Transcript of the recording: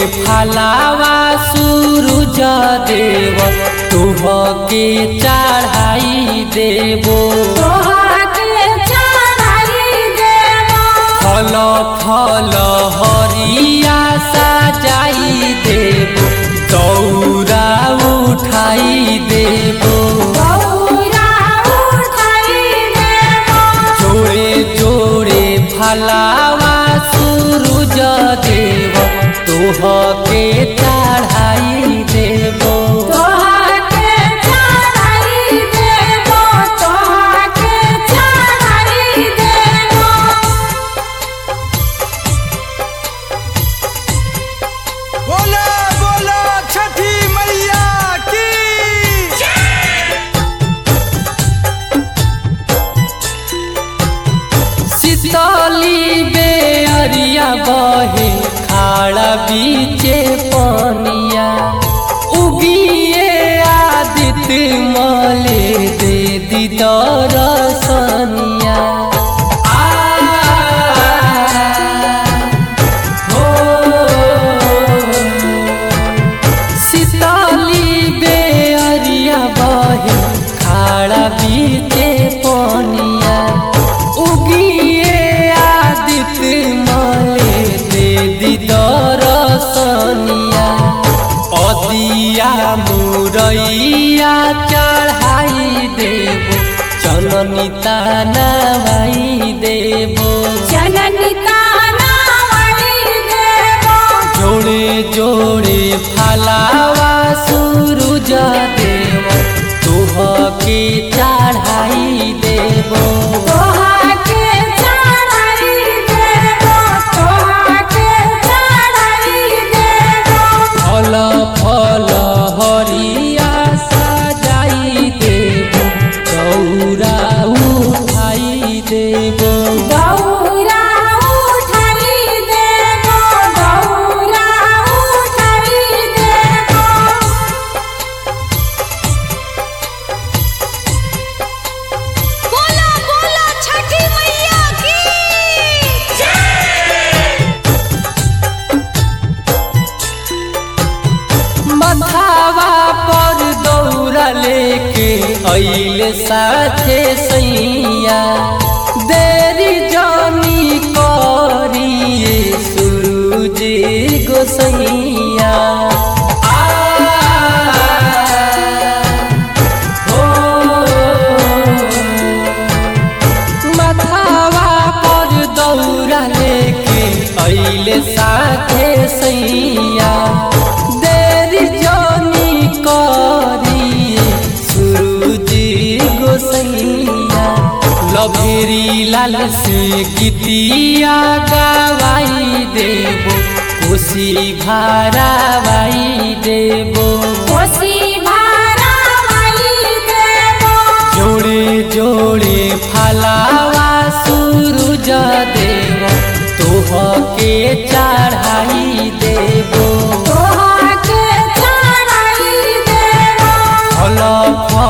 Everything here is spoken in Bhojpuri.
फलावा सूरज देव तुहके चढ़ाई देबो फल फल हरिया सजाई देबो दौरा उठाई देबो जोड़े जोड़े फलावा सूरज देव तुहके चढ़ाई देबो शीतली बेअरिया बहे खाड़ा बीचे पनिया उगिए आदित्य मले दे दीदार सनिया शीतली बेअरिया बहे खाड़ा बीचे पनिया अदिया मुरैया चढ़ाई देबो चननी ताना भाई देबो जोड़े जोड़े फलावा सूरज देव तुहके चढ़ाई देबो फल फल हरिया सजाई देबो दौरा उठाई देबो मथावा पर दौरा लेके अइले साथे सैया देरी जानी करिए सूरज गोसैया मथावा पर दौरा लेके अइले साथे सैया लभेरी लाल से गीतिया गवाई देबो कोसी भारावाई देबो जोड़े जोड़े फलावा सूरज देव तुहके चढ़ाई देबो फल